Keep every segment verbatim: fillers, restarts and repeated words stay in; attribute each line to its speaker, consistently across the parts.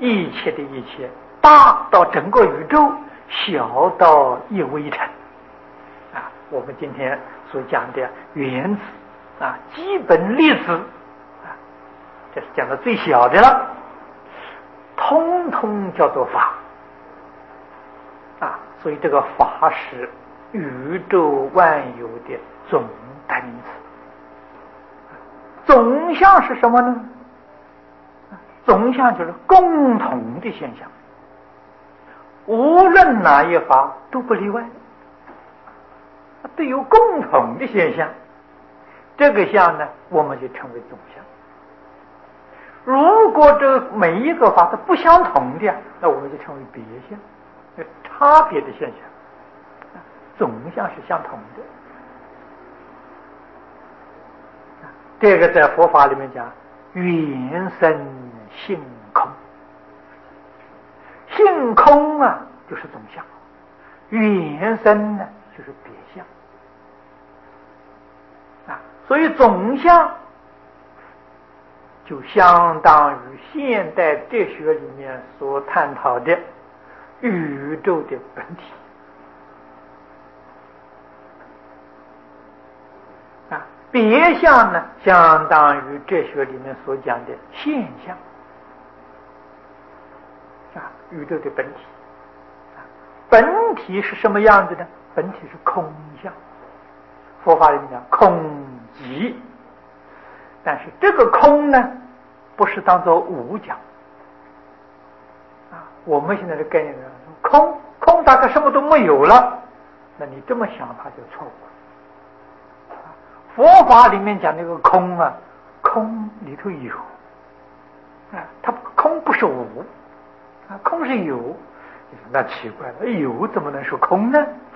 Speaker 1: 一切的一切，大到整个宇宙，小到一微尘啊。我们今天所讲的原子啊，基本粒子啊，这是讲的最小的了，通通叫做法啊。所以这个法是宇宙万有的总代名词。总相是什么呢？总相就是共同的现象，无论哪一法都不例外，都有共同的现象。这个相呢，我们就称为总相。如果这每一个法是不相同的，那我们就称为别相，差别的现象。总相是相同的。这个在佛法里面讲缘生性空，性空啊就是总相，缘生呢就是别相啊。所以总相就相当于现代哲学里面所探讨的宇宙的本体啊。别相呢，相当于哲学里面所讲的现象啊，宇宙的本体啊。本体是什么样子呢？本体是空相，佛法里面讲空寂，但是这个空呢，不是当作无讲啊。我们现在的概念呢，空空大概什么都没有了，那你这么想它就错误了。佛法里面讲那个空啊，空里头有啊，它空不是无啊，空是有。那奇怪了，有怎么能是空呢？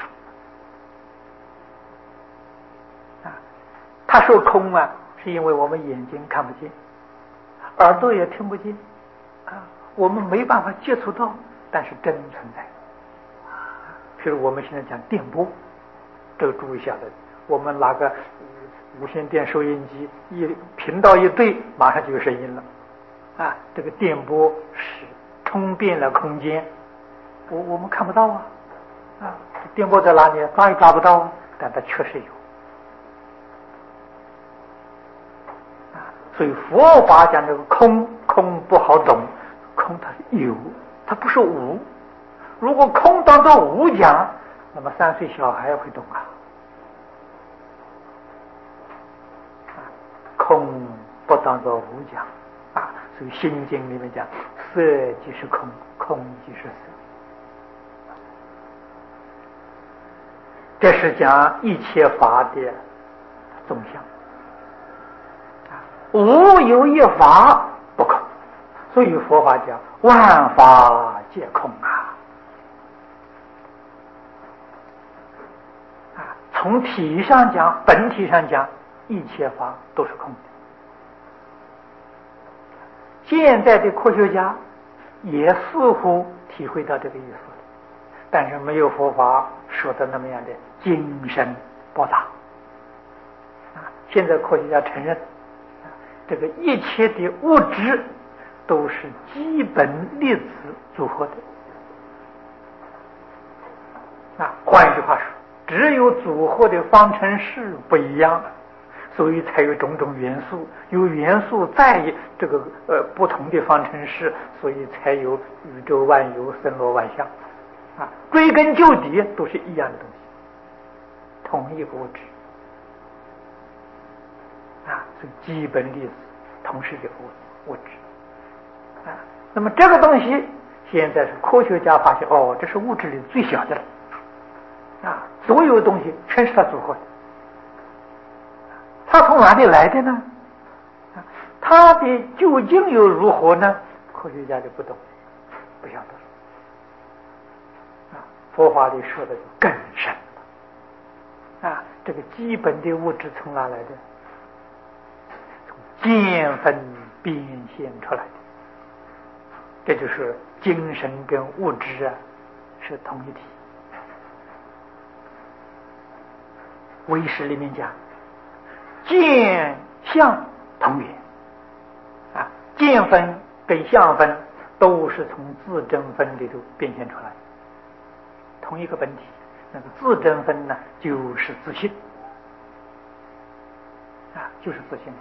Speaker 1: 啊，他说空啊，是因为我们眼睛看不见，耳朵也听不见啊，我们没办法接触到，但是真存在。譬如我们现在讲电波，这个注意下来，我们拿个无线电收音机一频道一对，马上就有声音了啊！这个电波是通遍了空间，我我们看不到啊啊！电波在哪里？抓也抓不到啊，但它确实有啊！所以佛法讲这个空，空不好懂，空它有，它不是无。如果空当作无讲，那么三岁小孩会懂啊。空不当作无讲啊，所以《心经》里面讲，色即是空，空即是色。这是讲一切法的总相啊，无有一法不空，所以佛法讲万法皆空啊。啊，从体上讲，本体上讲，一切法都是空的。现在的科学家也似乎体会到这个意思，但是没有佛法说的那么样的精深博大啊。现在科学家承认，这个一切的物质都是基本粒子组合的啊。换一句话说，只有组合的方程式不一样，所以才有种种元素，有元素在这个呃不同的方程式，所以才有宇宙万有森罗万象啊。归根究底都是一样的东西，同一个物质啊，是基本粒子，同是这个物物质啊。那么这个东西现在是科学家发现，哦，这是物质里最小的了啊，所有东西全是它组合的。它从哪里来的呢？它的究竟又如何呢？科学家就不懂，不晓得啊。佛法里说的就更深了啊。这个基本的物质从哪来的？从见分变现出来的。这就是精神跟物质啊是同一体。唯识里面讲，见相同源啊，见分跟相分都是从自真分里头变现出来的，同一个本体。那个自真分呢，就是自性啊，就是自性。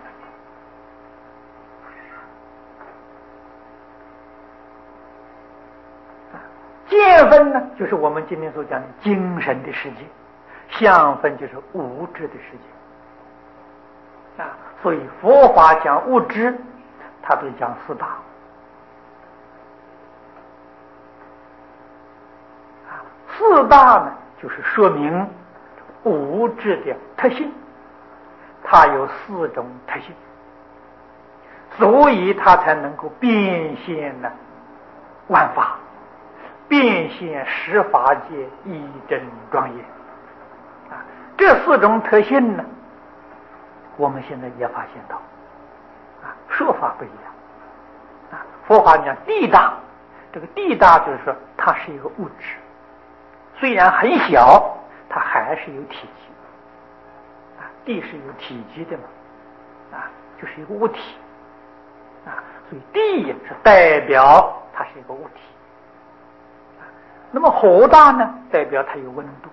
Speaker 1: 啊，见分呢，就是我们今天所讲的精神的世界；相分就是物质的世界。啊，所以佛法讲物质，它都讲四大。啊，四大呢，就是说明物质的特性，它有四种特性，所以它才能够变现呢万法，变现十法界一真庄严。啊，这四种特性呢，我们现在也发现到，啊，说法不一样。啊，佛法讲地大，这个地大就是说它是一个物质，虽然很小，它还是有体积。啊，地是有体积的嘛，啊，就是一个物体。啊，所以地是代表它是一个物体。啊，那么火大呢，代表它有温度；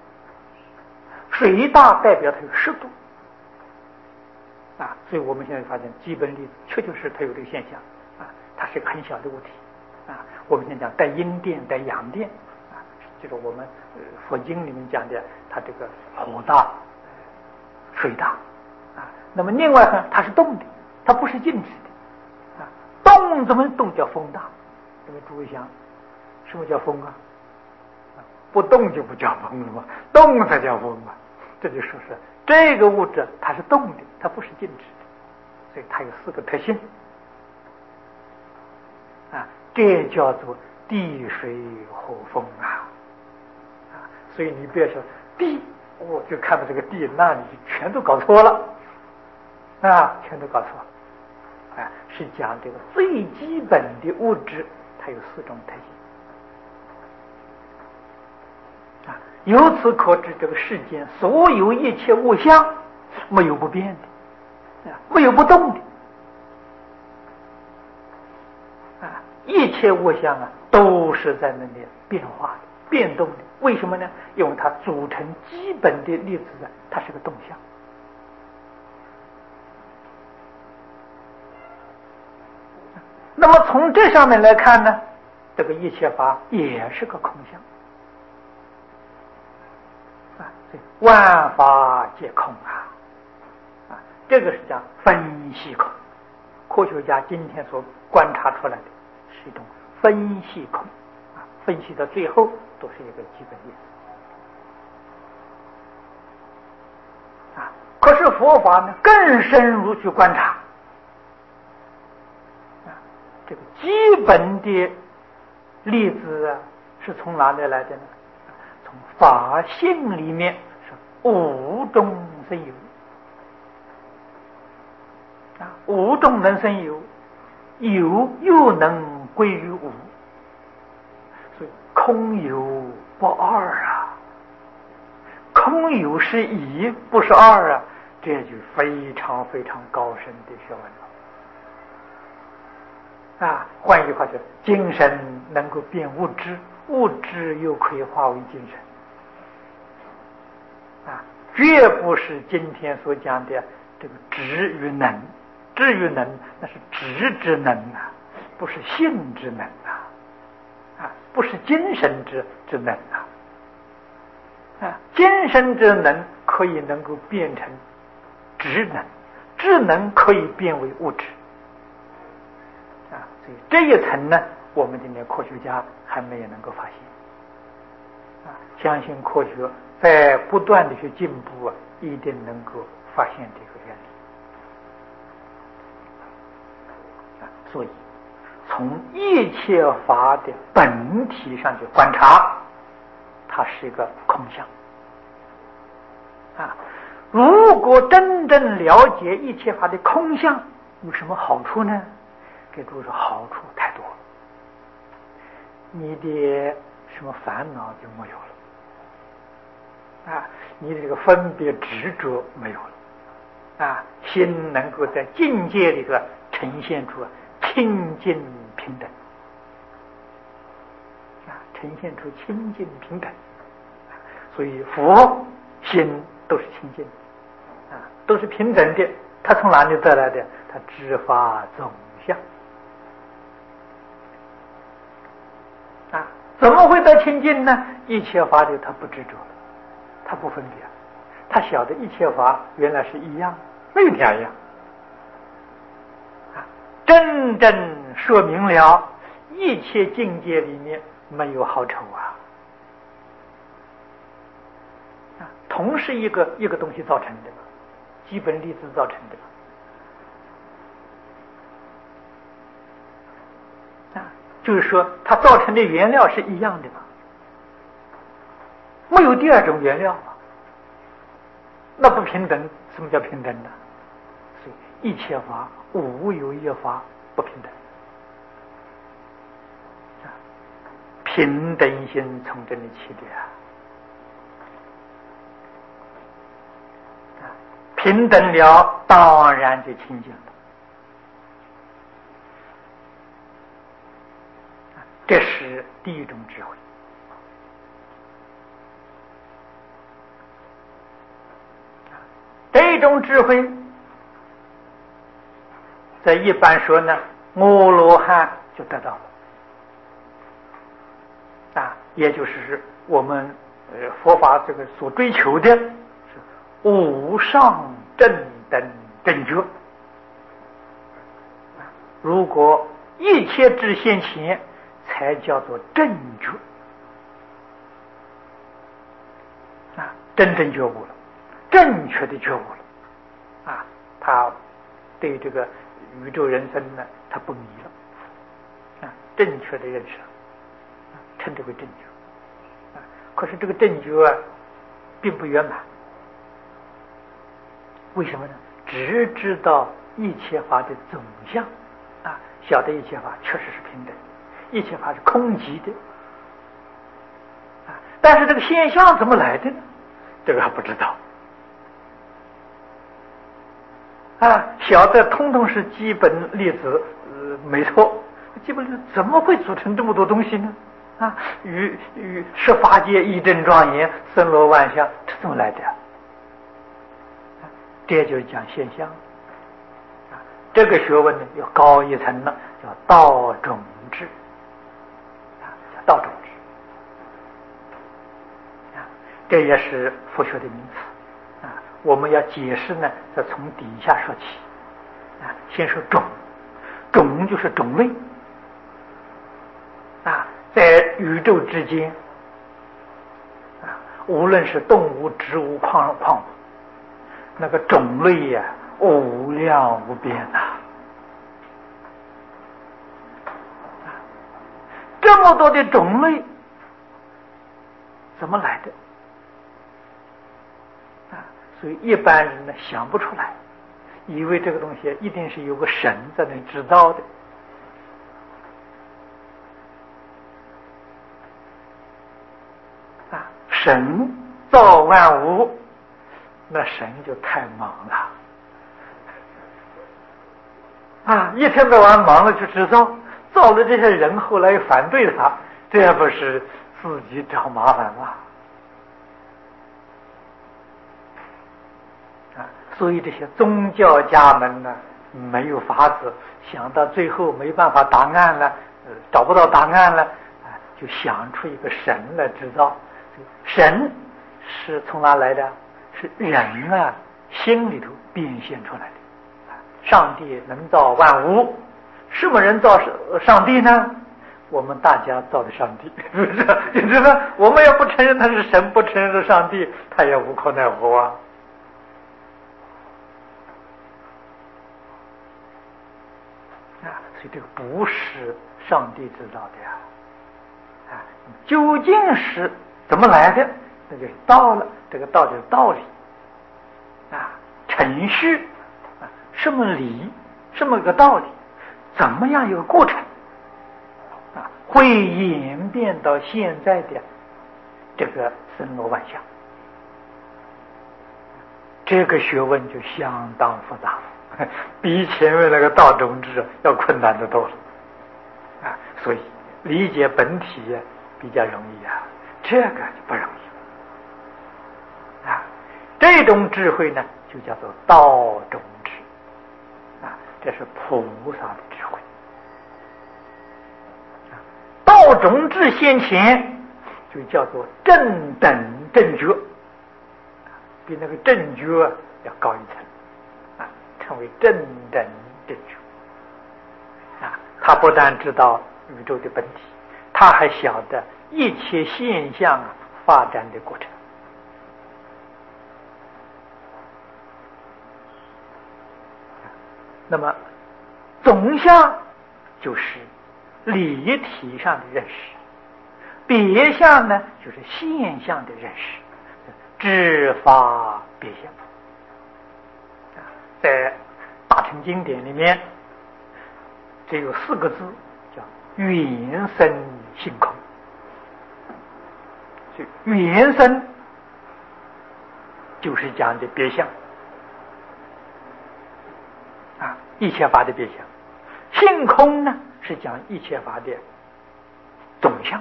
Speaker 1: 水大代表它有湿度。啊，所以我们现在发现基本粒子确确实它有这个现象。啊，它是一个很小的物体。啊，我们现在讲带阴电带阳电。啊，就是我们呃佛经里面讲的，它这个火大水大。啊，那么另外呢，它是动的，它不是静止的。啊，动怎么动叫风大？各位诸位想，什么叫风啊？啊，不动就不叫风了嘛，动才叫风嘛。这就说是这个物质它是动的，它不是静止的，所以它有四个特性。啊，这叫做地水火风啊。啊，所以你不要说地，我、哦、就看到这个地，那你就全都搞错了。啊，全都搞错了。啊，是讲这个最基本的物质，它有四种特性。啊，由此可知，这个世间所有一切物象，没有不变的，啊，没有不动的。啊，一切物象啊，都是在那里变化的、变动的。为什么呢？因为它组成基本的粒子呢，它是个动向。那么从这上面来看呢，这个一切法也是个空相。啊，所以万法皆空啊！啊，这个是讲分析空。科学家今天所观察出来的是一种分析空。啊，分析到最后都是一个基本意思。啊，可是佛法呢，更深入去观察。这个基本的粒子啊，是从哪里来的呢？从法性里面是无中生有。啊，无中能生有，有又能归于无，所以空有不二啊。空有是一，不是二啊，这就非常非常高深的学问了。啊，换一句话说，精神能够变物质，物质又可以化为精神。啊，绝不是今天所讲的这个知与能，知与能那是知之能啊，不是性之能啊，啊，不是精神之之能啊。啊，精神之能可以能够变成智能，智能可以变为物质。啊，所以这一层呢，我们今天科学家还没有能够发现。啊，相信科学在不断的去进步啊，一定能够发现这个原理。啊，所以从一切法的本体上去观察，它是一个空相。啊，如果真正了解一切法的空相，有什么好处呢？给诸位说，好处太多了。你的什么烦恼就没有了，啊，你的这个分别执着没有了，啊，心能够在境界里头呈现出清净平等。 呈现出清净平等。所以佛心都是清净的，啊，都是平等的。他从哪里得来的？他知法总相。啊，怎么会得清净呢？一切法里他不执着了，他不分别，他晓得一切法原来是一样，没有两样。啊，真正说明了一切境界里面没有好丑啊。啊，同是一个一个东西造成的，基本粒子造成的。就是说它造成的原料是一样的嘛，没有第二种原料嘛，那不平等。什么叫平等呢？所以一切法无有一法不平等，平等心从这里起的啊。平等了当然就清净了。这是第一种智慧。这种智慧在一般说呢，阿罗汉就得到了啊，也就是我们呃佛法这个所追求的是无上正等正觉。如果一切智现前，才叫做正觉啊，真正觉悟了，正确的觉悟了啊，他对这个宇宙人生呢，他不迷了啊，正确的认识啊，称之为正觉啊。可是这个正觉啊，并不圆满，为什么呢？只知道一切法的总相啊，晓得一切法确实是平等。一切法是空寂的啊，但是这个现象怎么来的呢？这个还不知道啊。晓得通通是基本粒子，呃，没错，基本粒子怎么会组成这么多东西呢？啊，与与十法界一真庄严，森罗万象，这怎么来的？啊，这就是讲现象啊。这个学问呢，要高一层呢，叫道种智。道种智啊，这也是佛学的名词啊。我们要解释呢，再从底下说起啊。先说种，种就是种类啊，在宇宙之间啊，无论是动物、植物、矿矿物，那个种类呀、啊，无量无边呐、啊。这么多的种类怎么来的啊？所以一般人呢想不出来，以为这个东西一定是有个神在那制造的啊。神造万物，那神就太忙了啊，一天到晚忙了去制造。造了这些人，后来又反对他，这不是自己找麻烦吗？啊，所以这些宗教家们呢，没有法子，想到最后没办法答案了，呃，找不到答案了，啊，就想出一个神来制造。神是从哪来的？是人啊心里头变现出来的。上帝能造万物。什么人造上帝呢？我们大家造的上帝，是不是？你知道，我们要不承认他是神，不承认是上帝，他也无可奈何啊。啊，所以这个不是上帝知道的呀。啊，究竟是怎么来的？那就是道了。这个道就是道理啊，程序啊，什么理，什么个道理。怎么样一个过程啊，会演变到现在的这个森罗万象？这个学问就相当复杂，比前面那个道种智要困难得多了啊。所以理解本体比较容易啊，这个不容易啊。这种智慧呢，就叫做道中智啊，这是菩萨的智慧。啊，道中智先前就叫做正等正觉，比那个正觉要高一层啊，称为正等正觉啊。他不但知道宇宙的本体，他还晓得一切现象发展的过程。那么总相就是理体上的认识，别相呢就是现象的认识，知法别相。在大乘经典里面只有四个字，叫缘生性空。所以缘生就是讲的别相啊，一切法的别相。性空呢是讲一切法的总相。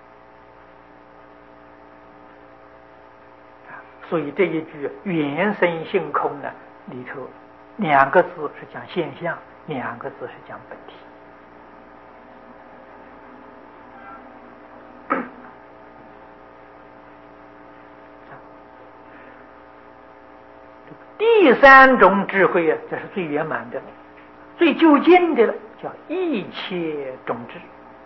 Speaker 1: 所以这一句缘生性空呢里头两个字是讲现象，两个字是讲本体。第三种智慧啊，这是最圆满的，最究竟的了，叫一切种智。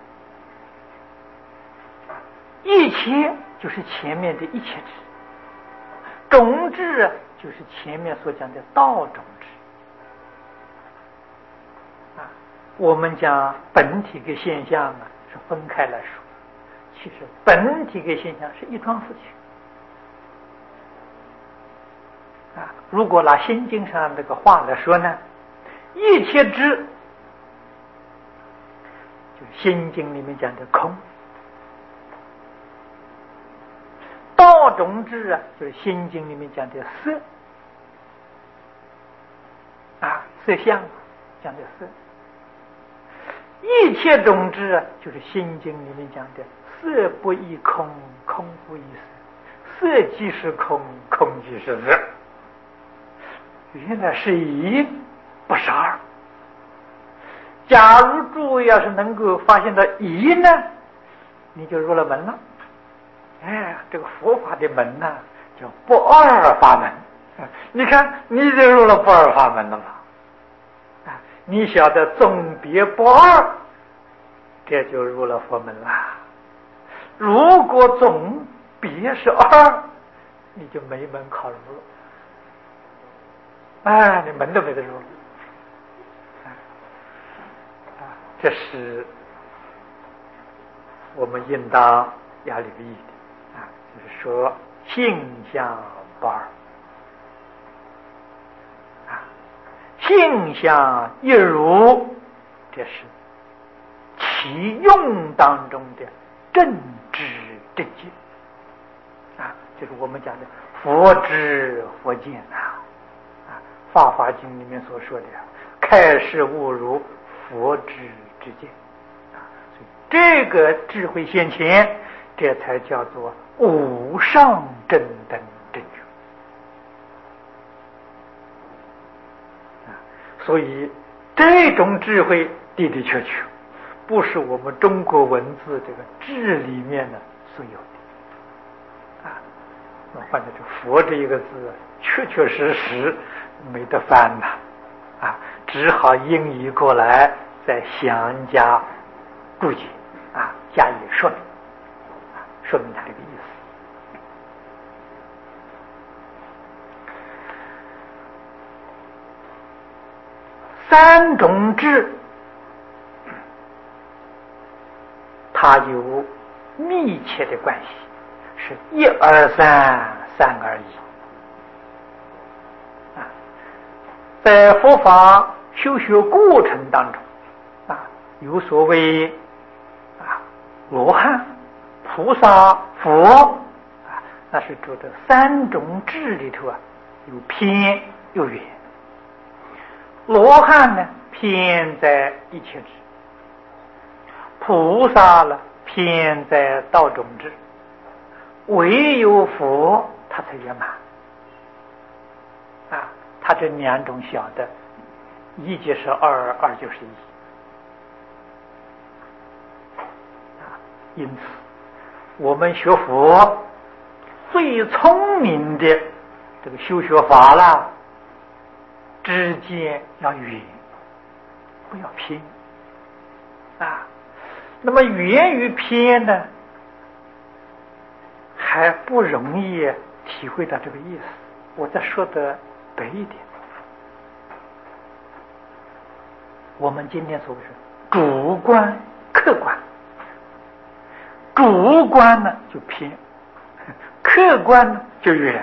Speaker 1: 一切就是前面的一切智，种智啊就是前面所讲的道种智啊。我们讲本体跟现象啊是分开来说，其实本体跟现象是一桩事情啊。如果拿心经上这个话来说呢，一切智就是心经里面讲的空，道种智啊就是心经里面讲的色啊，色相讲的色。一切种智啊就是心经里面讲的色不异空，空不异色，色即是空，空即是色。原来是一，不是二。假如诸位要是能够发现到一呢，你就入了门了。哎，这个佛法的门呢，叫不二法门。你看，你就入了不二法门了吧？啊，你晓得总别不二，这就入了佛门啦。如果总别是二，你就没门考入了。哎，你门都没得入。啊，这是我们应当要留意的啊，就是说性相不二啊，性相一如，这是其用当中的正知正见啊，就是我们讲的佛知佛见啊。《法华经》里面所说的开示悟如佛知之见啊，所以这个智慧现前，这才叫做无上正等正觉啊。所以这种智慧的的确确不是我们中国文字这个智里面的所有的啊。那换成这佛这一个字，确确实实没得翻呐，啊，只好音译过来，再详加注解，啊，加以说明，啊，说明它这个意思。三种智，它有密切的关系，是一而三，三而一。在佛法修学过程当中啊，有所谓啊罗汉、菩萨、佛啊，那是指的三种智里头啊，有偏有圆。罗汉呢偏在一切智，菩萨呢偏在道中之，唯有佛他才圆满啊！他这两种小的，一就是二，二就是一啊。因此，我们学佛最聪明的这个修学法啦，之间要圆，不要偏啊。那么圆与偏呢，还不容易体会到这个意思。我再说的白一点，我们今天所谓是主观客观，主观呢就偏，客观呢就圆。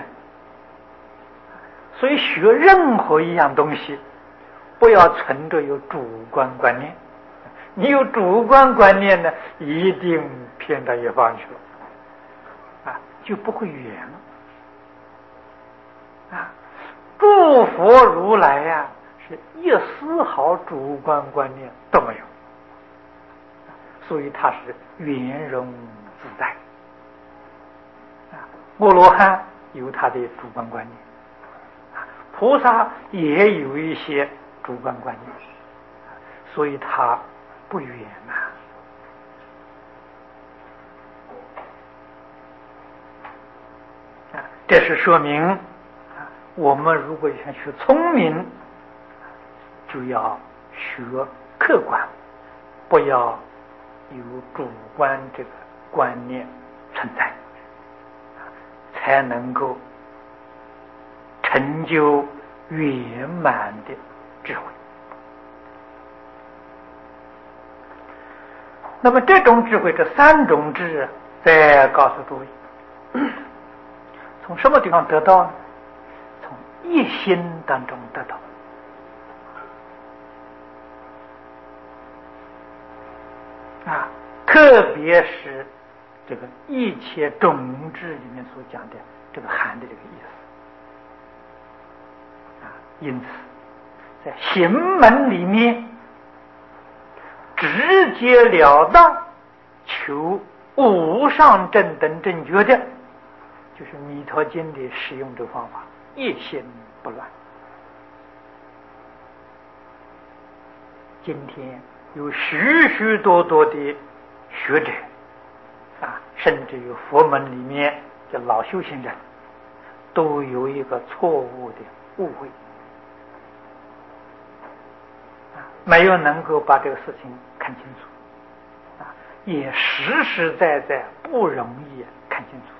Speaker 1: 所以学任何一样东西，不要存着有主观观念。你有主观观念呢，一定偏到一方去了啊，就不会圆了啊。诸佛如来呀、啊，是一丝毫主观观念都没有，所以他是圆融自在啊。阿罗汉有他的主观观念啊，菩萨也有一些主观观念，所以他不圆呐、啊。这是说明啊，我们如果想学聪明，就要学客观，不要有主观这个观念存在，才能够成就圆满的智慧。那么这种智慧，这三种智，再告诉诸位，从什么地方得到呢？从一心当中得到啊，特别是这个一切种智里面所讲的这个含的这个意思啊。因此在行门里面直截了当求无上正等正觉的，就是弥陀经的使用这个方法，一心不乱。今天有许许多多的学者啊，甚至有佛门里面的老修行人，都有一个错误的误会啊，没有能够把这个事情看清楚啊，也实实在在不容易看清楚。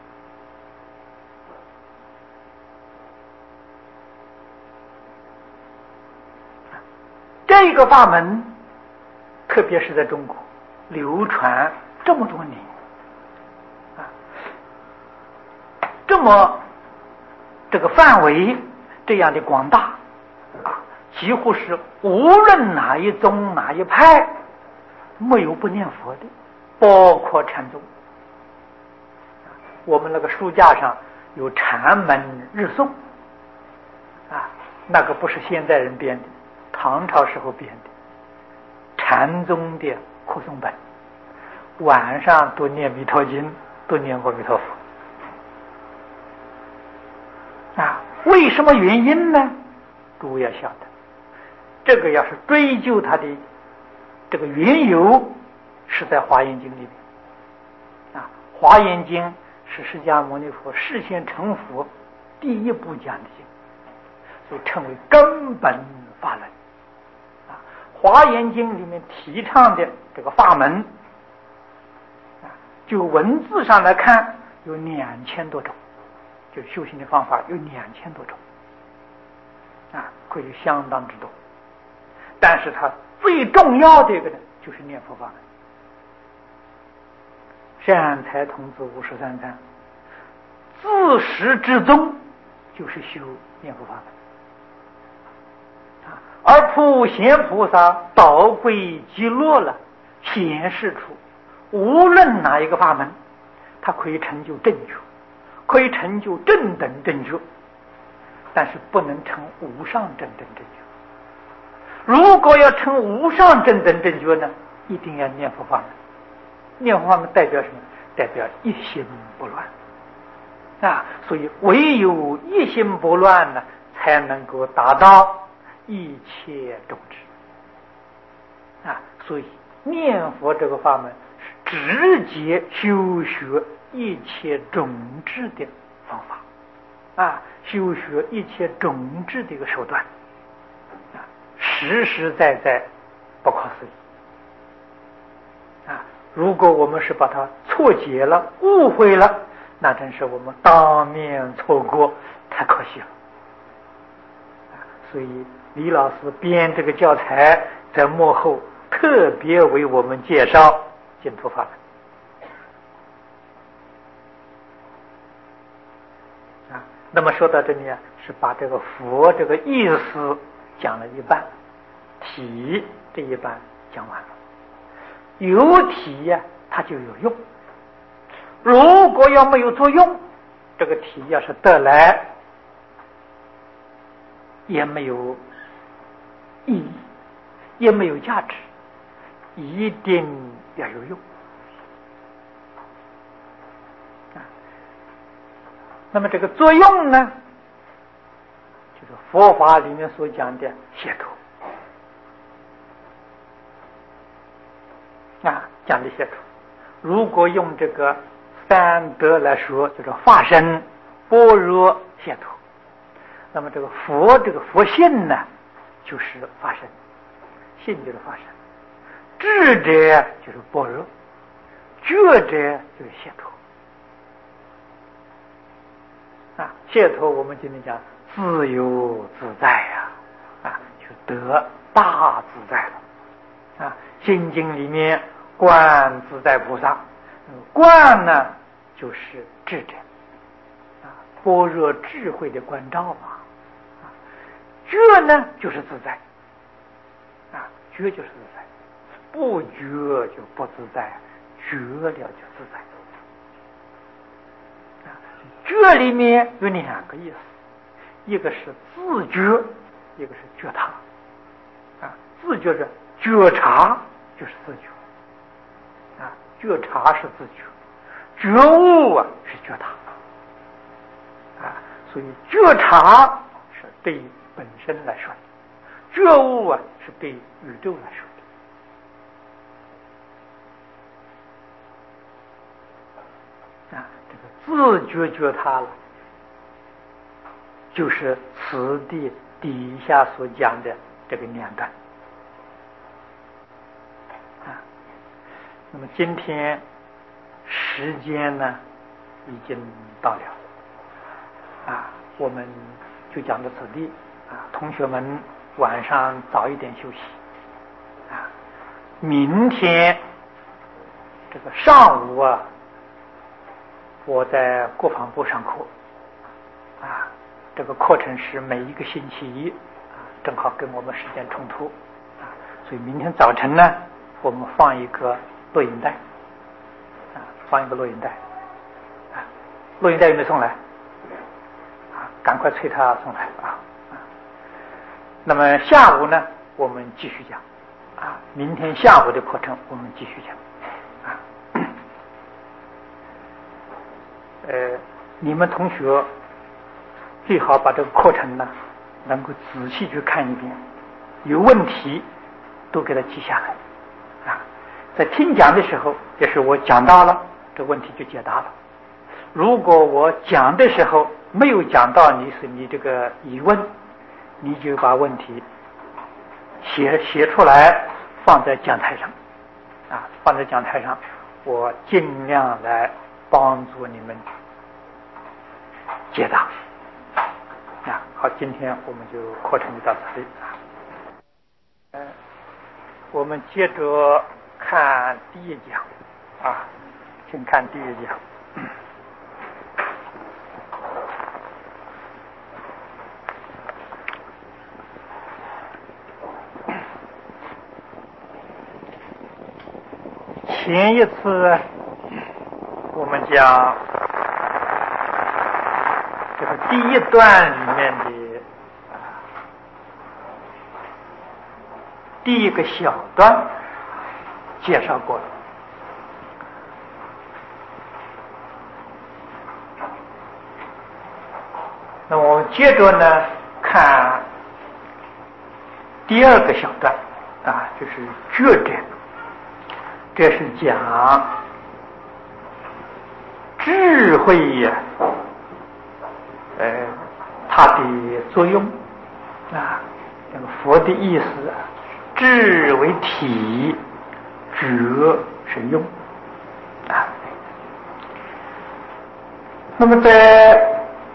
Speaker 1: 这个法门，特别是在中国流传这么多年啊，这么这个范围这样的广大啊，几乎是无论哪一宗哪一派，没有不念佛的，包括禅宗。我们那个书架上有禅门日诵啊，那个不是现代人编的，唐朝时候编的禅宗的课诵本，晚上都念弥陀经，都念过弥陀佛啊。为什么原因呢？诸位要晓得，这个要是追究它的这个缘由，是在华严经里面啊。华严经是释迦牟尼佛示现成佛第一部讲的经，所以称为根本法门啊。华严经里面提倡的这个法门啊，就文字上来看有两千多种，就修行的方法有两千多种啊，可以相当之多。但是它最重要的一个呢，就是念佛法门。善财童子五十三参，自始至终就是修念佛法门啊。而普贤菩萨导归极乐了，显示出无论哪一个法门，它可以成就正觉，可以成就正等正觉，但是不能成无上正等正觉。如果要成无上正等正觉呢，一定要念佛法门念佛法门代表什么？代表一心不乱啊！所以唯有一心不乱呢，才能够达到一切种智啊！所以念佛这个法门是直接修学一切种智的方法啊，修学一切种智的一个手段啊，实实在在不可思议啊！如果我们是把它错解了、误会了，那真是我们当面错过，太可惜了。所以李老师编这个教材，在幕后特别为我们介绍净土法门啊。那么说到这里啊，是把这个佛这个意思讲了一半，体这一半讲完了。有体呀、啊，它就有用。如果要没有作用，这个体要是得来，也没有意义，也没有价值，一定要有用。那么这个作用呢，就是佛法里面所讲的解脱。啊，讲的解脱，如果用这个三德来说，就是法身、般若、解脱。那么这个佛，这个佛性呢，就是法身，性就是法身，智者就是般若，觉者就是解脱。啊，解脱我们今天讲自由自在呀、啊，啊，就得大自在了。啊，心经里面观自在菩萨，观呢就是智者，啊，般若智慧的关照嘛，啊，觉呢就是自在，啊，觉就是自在，不觉就不自在，觉了就自在。啊，觉里面有两个意思，一个是自觉，一个是觉他。啊，自觉是觉察，就是自觉。啊，觉察是自觉，觉悟啊是觉察。啊，所以觉察是对本身来说的，觉悟啊是对宇宙来说的。啊，这个自觉觉他了，就是此地底下所讲的这个两段。啊，那么今天时间呢已经到了，啊，我们就讲到此地啊，同学们晚上早一点休息啊，明天这个上午啊，我在国防部上课啊，这个课程是每一个星期一啊，正好跟我们时间冲突啊，所以明天早晨呢，我们放一个录影带啊，放一个录影带啊，录影带有没有送来啊？赶快催他送来啊啊！那么下午呢，我们继续讲啊，明天下午的课程我们继续讲啊。呃，你们同学最好把这个课程呢，能够仔细去看一遍，有问题都给他记下来啊。在听讲的时候，也是我讲到了，这问题就解答了。如果我讲的时候没有讲到你是你这个疑问，你就把问题写写出来，放在讲台上啊，放在讲台上，我尽量来帮助你们解答啊。好，今天我们就课程就到此里啊。呃，我们接着看第一讲啊，请看第一讲。前一次我们讲这个第一段里面的第一个小段介绍过了那么我们接着呢看第二个小段啊，就是觉者，这是讲智慧呀、啊，呃，它的作用啊。这个佛的意思啊，智为体，觉是用啊。那么在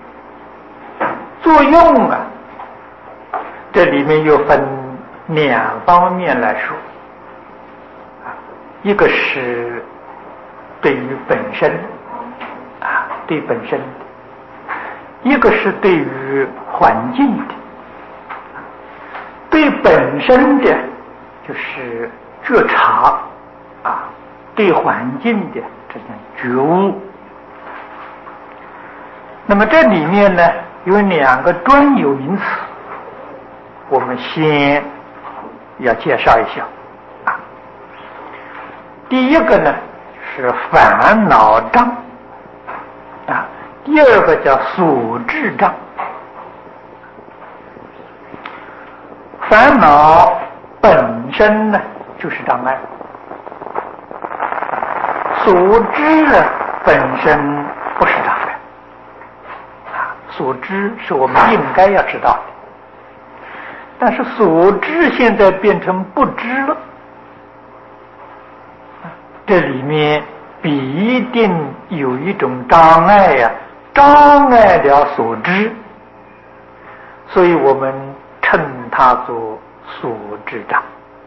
Speaker 1: 作用啊，这里面又分两方面来说啊，一个是对于本身啊，对本身的；一个是对于环境的。对本身的就是觉察啊，对环境的这叫觉悟。那么这里面呢有两个专有名词，我们先要介绍一下啊。第一个呢是烦恼障啊，第二个叫所知障。烦恼本身呢就是障碍，所知呢本身不是障碍啊，所知是我们应该要知道的，但是所知现在变成不知了，这里面必定有一种障碍呀、啊，障碍了所知，所以我们称它做所知障。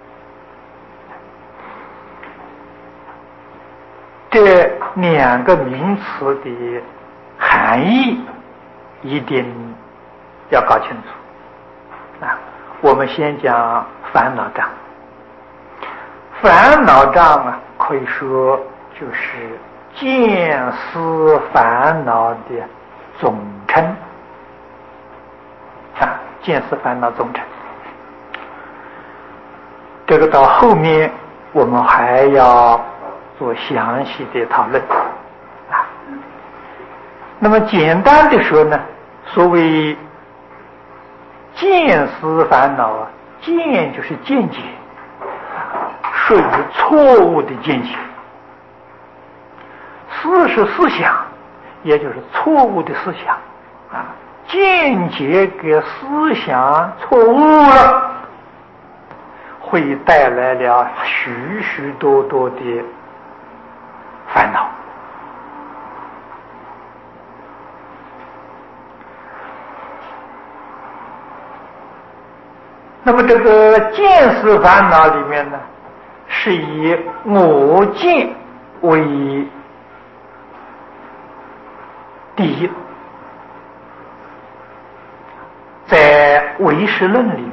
Speaker 1: 这两个名词的含义一定要搞清楚啊！我们先讲烦恼障。烦恼障啊，可以说就是见思烦恼的总称啊，见思烦恼总称。这个到后面我们还要做详细的讨论啊。那么简单的说呢，所谓见思烦恼啊，见就是见解，属于错误的见解；思是思想，也就是错误的思想啊。见解给思想错误了，会带来了许许多多的烦恼。那么这个见思烦恼里面呢，是以我见为第一。在唯识论里面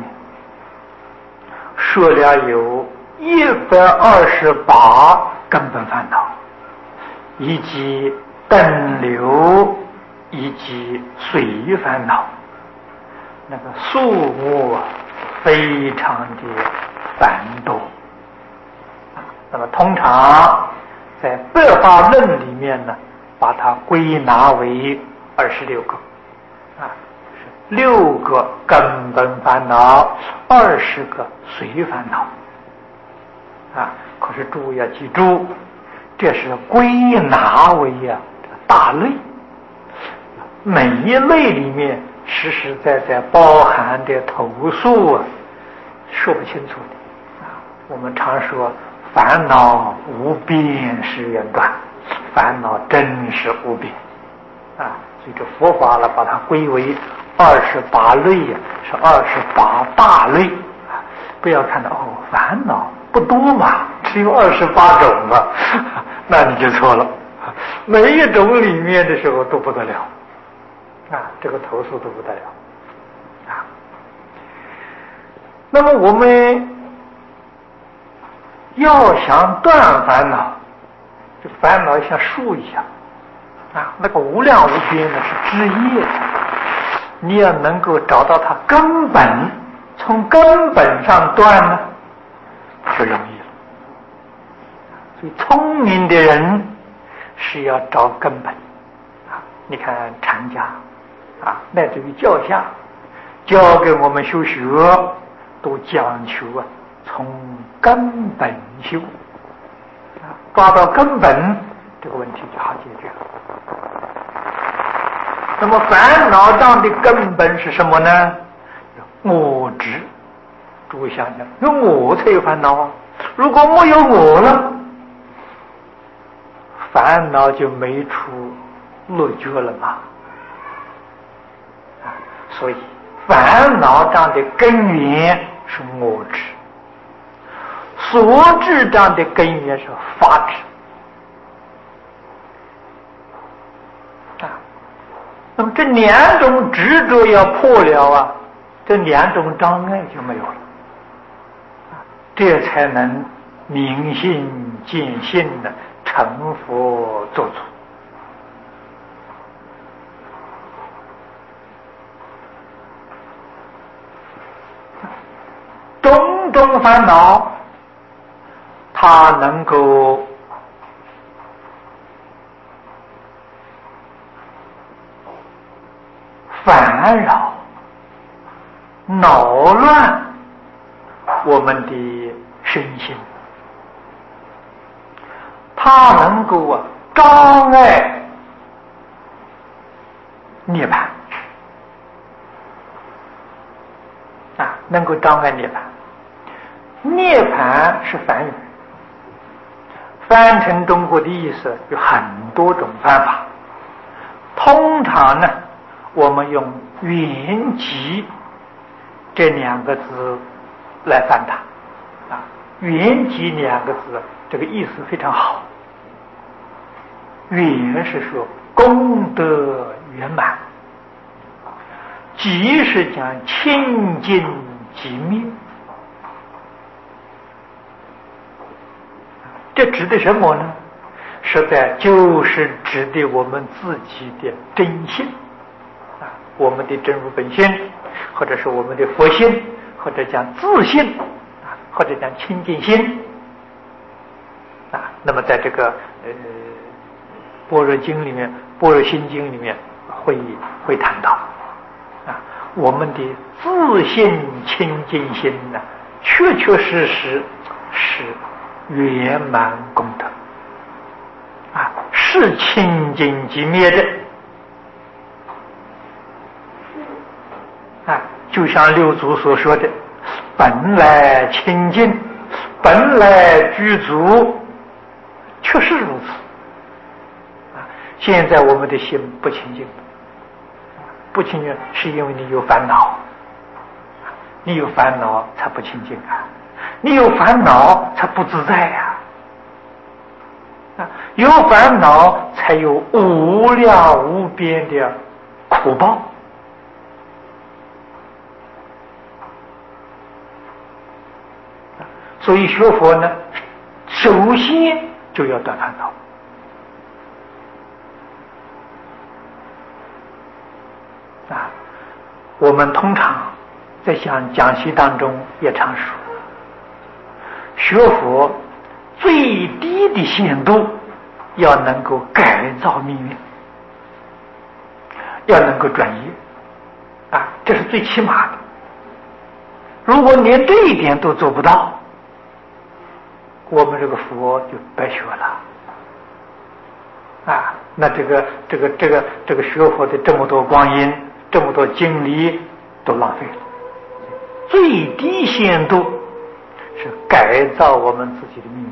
Speaker 1: 说了有一百二十八根本烦恼，以及等流，以及随烦恼，那个数目啊非常的繁多。那么通常在白话论里面呢，把它归纳为二十六个啊。六个根本烦恼，二十个随烦恼啊！可是诸位要记住，这是归纳为呀、啊、大类，每一类里面实实在在包含的头数啊，说不清楚的啊。我们常说烦恼无边誓愿断，烦恼真是无边啊！所以这佛法了，把它归为二十八类呀，是二十八大类，不要看到哦，烦恼不多嘛，只有二十八种嘛，那你就错了。每一种里面的时候都不得了啊，这个头数都不得了啊。那么我们要想断烦恼，这烦恼像树一样啊，那个无量无边的是枝叶，你要能够找到它根本，从根本上断呢，就容易了。所以聪明的人是要找根本啊。你看禅家啊，乃至于教下教给我们修学，都讲求啊，从根本修啊，抓到根本，这个问题就好解决了。那么烦恼障的根本是什么呢？我执。诸位想想，有我才有烦恼啊！如果没有我了，烦恼就没处落脚了嘛。啊，所以烦恼障的根源是我执，所知障的根源是法执。啊，那么这两种执着要破了啊，这两种障碍就没有了。这才能明心见性的成佛作主。种种烦恼，它能够烦扰、恼乱我们的身心，它能够啊障碍涅槃啊，能够障碍涅槃。涅槃是梵语，翻成中国的意思有很多种翻法。通常呢，我们用圆寂这两个字来翻它啊，圆寂两个字，这个意思非常好。圆是说功德圆满，寂是讲清净寂灭。这指的什么呢？实在就是指的我们自己的真心啊，我们的真如本性，或者是我们的佛性，或者讲自信啊，或者讲清净心啊。那么在这个呃般若经里面，般若心经里面会会谈到啊，我们的自信清净心呢，确确实实是圆满功德啊，是清净寂灭的啊，就像六祖所说的，本来清净，本来具足，确实如此啊。现在我们的心不清净，不清净是因为你有烦恼，你有烦恼才不清净啊，你有烦恼才不自在呀、啊，有烦恼才有无量无边的苦报。所以学佛呢，首先就要断烦恼啊。我们通常在讲讲习当中也常说，学佛最低的限度要能够改造命运，要能够转移啊，这是最起码的。如果连这一点都做不到，我们这个佛就白学了啊！那这个这个这个这个学佛的这么多光阴，这么多精力都浪费了。最低限度是改造我们自己的命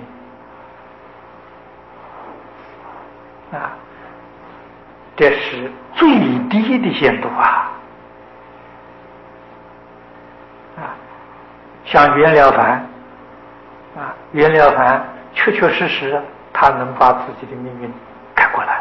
Speaker 1: 运啊，这是最低的限度啊！啊，像袁了凡。啊，袁了凡确确实实他能把自己的命运改过来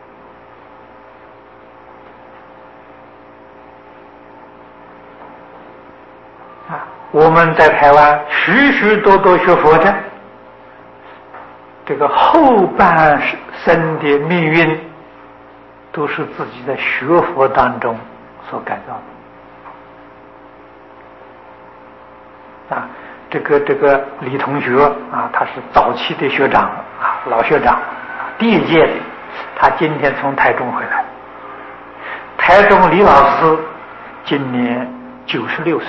Speaker 1: 啊！我们在台湾许许多多学佛的，这个后半生的命运都是自己在学佛当中所改造的啊。这个这个李同学啊，他是早期的学长啊，老学长，第一届的，他今天从台中回来， 台中李老师今年九十六岁，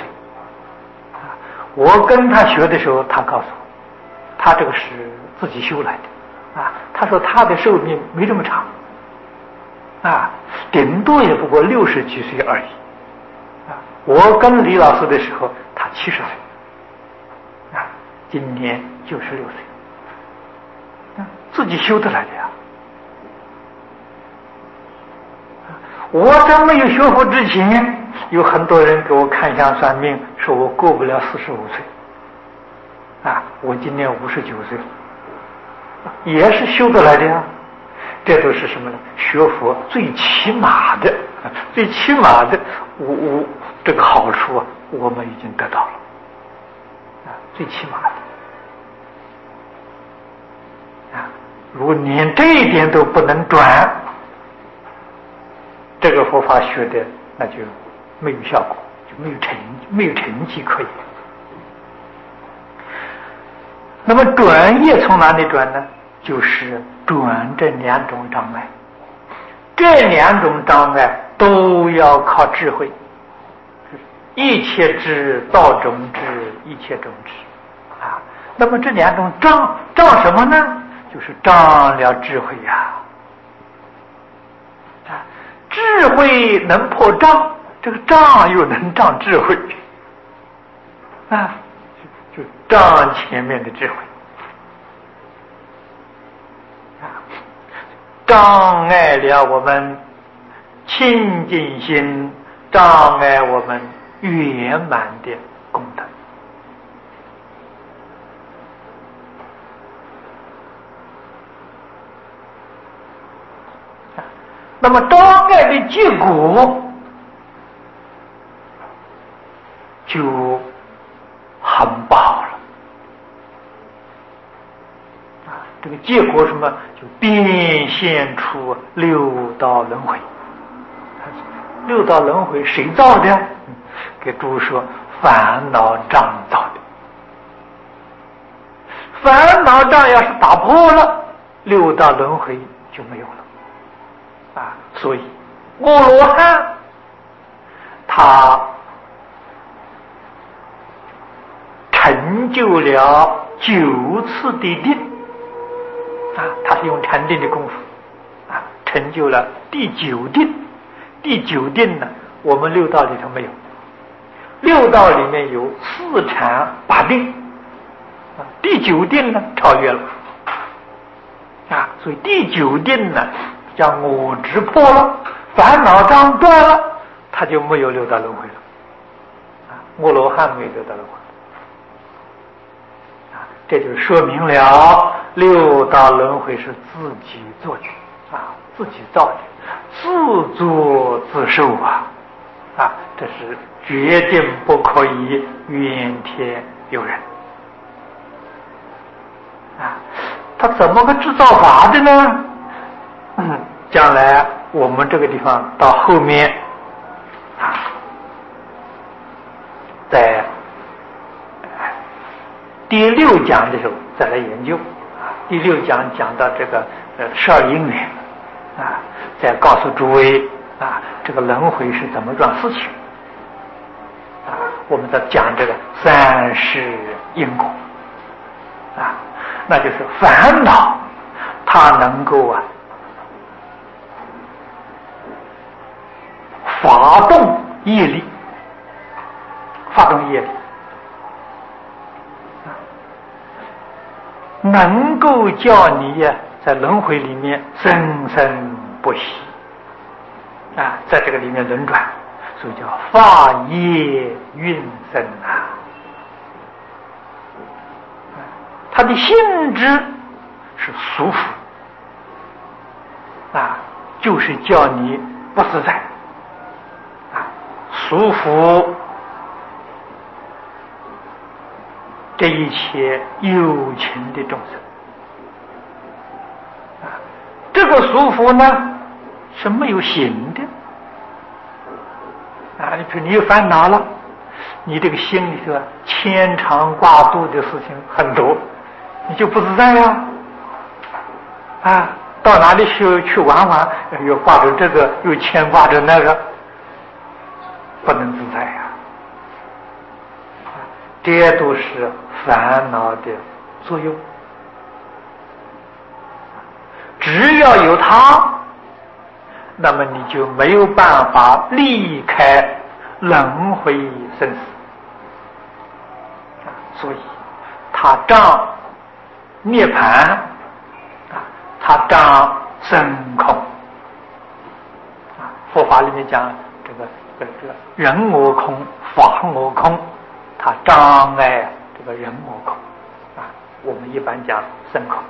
Speaker 1: 我跟他学的时候，他告诉我，他这个是自己修来的啊。他说他的寿命没这么长啊，顶多也不过六十几岁而已啊。我跟李老师的时候，他七十岁啊，今年九十六岁，啊，自己修得来的呀。我在没有学佛之前，有很多人给我看相算命，说我过不了四十五岁啊，我今年五十九岁，也是修得来的呀。这都是什么呢？学佛最起码的，最起码的，我我这个好处啊，我们已经得到了啊，最起码的啊。如果连这一点都不能转，这个佛法学的那就没有效果，就没有成没有成绩可以。那么转业从哪里转呢？就是转这两种障碍，这两种障碍都要靠智慧。一切智道中智，一切中智啊。那么这两种障障什么呢？就是障了智慧呀、啊。啊，智慧能破障，这个障又能障智慧啊，就障前面的智慧。障碍了我们清净心，障碍我们圆满的功德。那么障碍的结果就很不好了。这个结果什么？就变现出六道轮回。六道轮回谁造的？给诸说烦恼障造的。烦恼障要是打破了，六道轮回就没有了啊！所以阿罗汉他成就了九次的定啊，他是用禅定的功夫啊，成就了第九定。第九定呢，我们六道里头没有，六道里面有四禅八定啊，第九定呢超越了啊，所以第九定呢将我执破了，烦恼障断了，他就没有六道轮回了啊，阿罗汉没有六道轮回啊，这就说明了六道轮回是自己做的啊，自己造的，自作自受啊啊，这是决定不可以怨天尤人啊。他怎么个制造法的呢？嗯，将来我们这个地方到后面啊，在第六讲的时候再来研究啊。第六讲讲到这个呃十二因缘啊，再告诉诸位啊，这个轮回是怎么转事情啊。我们在讲这个三世因果啊，那就是烦恼它能够啊发动业力，发动业力能够叫你呀、啊、在轮回里面生生不息啊，在这个里面轮转，所以叫法业运生啊。它的性质是舒服啊，就是叫你不自在啊，舒服这一切有情的众生啊，这个舒服呢是没有形的啊。你比如你有烦恼了，你这个心里头牵肠挂肚的事情很多，你就不自在呀啊。 到哪里去去玩玩，又挂着这个，又牵挂着那个，不能自在呀、啊！这些都是烦恼的作用。只要有它，那么你就没有办法离开轮回生死。所以它障涅槃啊，它障真空啊。佛法里面讲这个这个这个人我空，法我空，它障碍这个人我空啊。我们一般讲身空。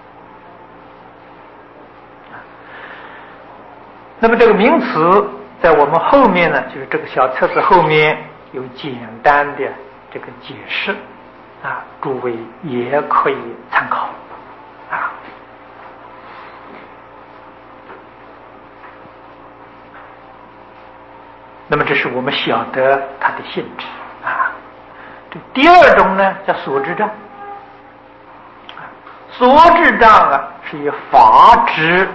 Speaker 1: 那么这个名词在我们后面呢，就是这个小册子后面有简单的这个解释啊，诸位也可以参考啊。那么这是我们晓得它的性质啊。这第二种呢叫所知障，所知障啊是以法执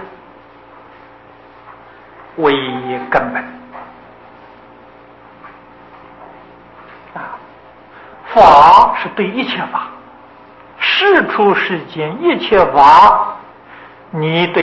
Speaker 1: 为根本啊，法是对一切法，事出世间一切法，你对